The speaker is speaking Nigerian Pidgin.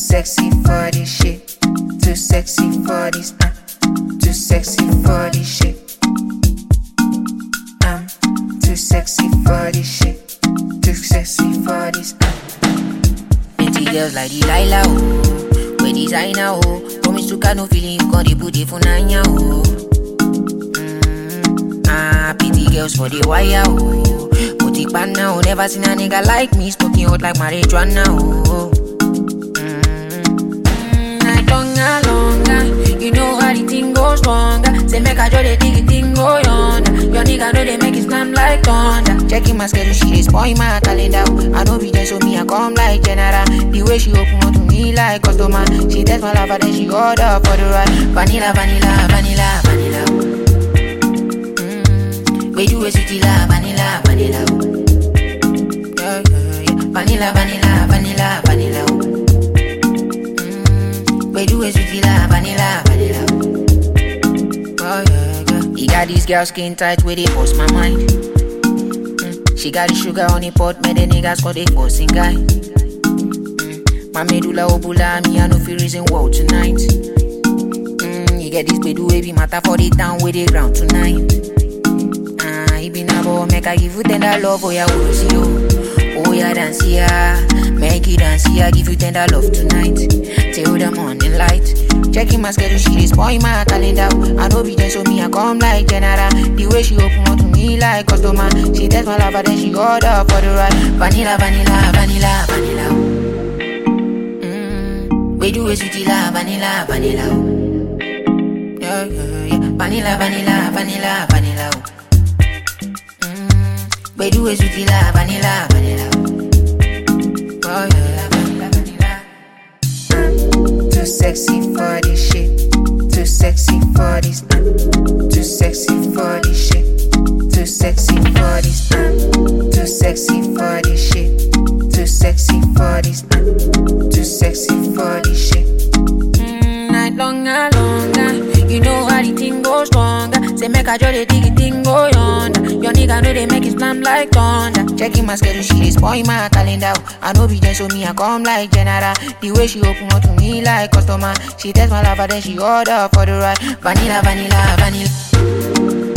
sexy for this shit. Too sexy for this. Too sexy for this shit. I'm too sexy for this shit. Too sexy for this. Plenty girls like Delilah, oh. We designer, oh. Promise to got no feeling, you got the booty for nanya, oh. Pretty girls for the wire, oh. Boutique pan now, never seen a nigga like me, smoking hot like marijuana, oh. Night longer, you know how the thing goes stronger. Say make a joy, they dig it, thing go yonder. Your nigga know they make it slam like thunder. Checking my schedule, she dey spoil my calendar. I don't be there, so me I come like general. The way she open up to me like customer. She test my lover, then she order for the ride. Vanilla, vanilla, vanilla, vanilla. We do a sweetie la, vanilla, vanilla. Yeah, yeah, yeah. Vanilla, vanilla, vanilla, vanilla. We do a sweetie la, vanilla, vanilla. Oh yeah, yeah. He got this girl skin tight where they bust my mind. She got the sugar on the pot, made the niggas call they forcing guy. My medulla obula, me I no feel reason wow tonight. You get this bedu baby matter for the town where they ground tonight. He been a boy, make I give you tender love, oh yeah, oh see you. Oh yeah, dance yeah, make it dance yeah, give you tender love tonight. Till the morning light. Checking my schedule, she dey spoil my calendar. I know be there, so me I come like general. The way she open up to me like customer. She test my lover, then she order for the ride. Vanilla, vanilla, vanilla, vanilla. We do a sweetie la, vanilla, vanilla. Yeah, yeah, yeah. Vanilla, vanilla, vanilla, vanilla. We do a sweetie la, vanilla, vanilla. Oh yeah, vanilla, vanilla. Too sexy for this shit. Too sexy for this. Too sexy for this shit. Too sexy for this. Too sexy for this shit. Too sexy for this. Too sexy for this shit. Night longer, you know how the thing goes stronger. Say make a joy, they dig it, thing go yonder. Your nigga know they make it slam like thunder. Checking my schedule, she dey spoil my calendar. I know be there, so me I come like general. The way she open up to me like customer. She test my lover, then she order for the ride. Vanilla, vanilla, vanilla.